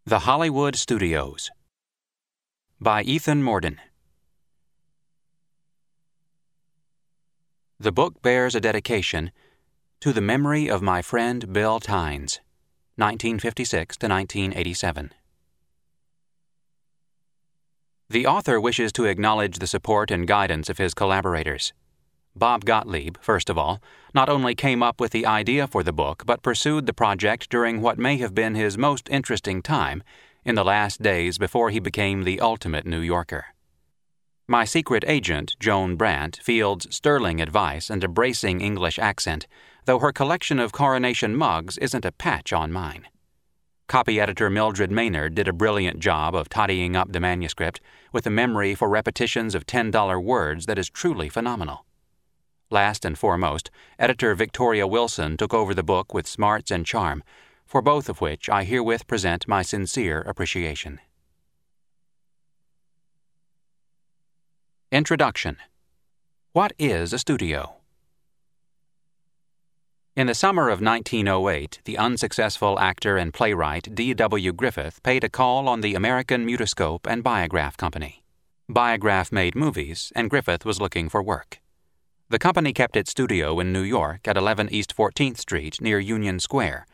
The Hollywood Studios by Ethan Mordden. The book bears a dedication to the memory of my friend Bill Tynes, 1956 to 1987. The author wishes to acknowledge the support and guidance of his collaborators. Bob Gottlieb, first of all, not only came up with the idea for the book, but pursued the project during what may have been his most interesting time, in the last days before he became the ultimate New Yorker. My secret agent, Joan Brandt, fields sterling advice and a bracing English accent, though her collection of Coronation mugs isn't a patch on mine. Copy editor Mildred Maynard did a brilliant job of tidying up the manuscript with a memory for repetitions of $10 words that is truly phenomenal. Last and foremost, editor Victoria Wilson took over the book with smarts and charm, for both of which I herewith present my sincere appreciation. Introduction. What is a studio? In the summer of 1908, the unsuccessful actor and playwright D.W. Griffith paid a call on the American Mutoscope and Biograph Company. Biograph made movies, and Griffith was looking for work. The company kept its studio in New York at 11 East 14th Street near Union Square,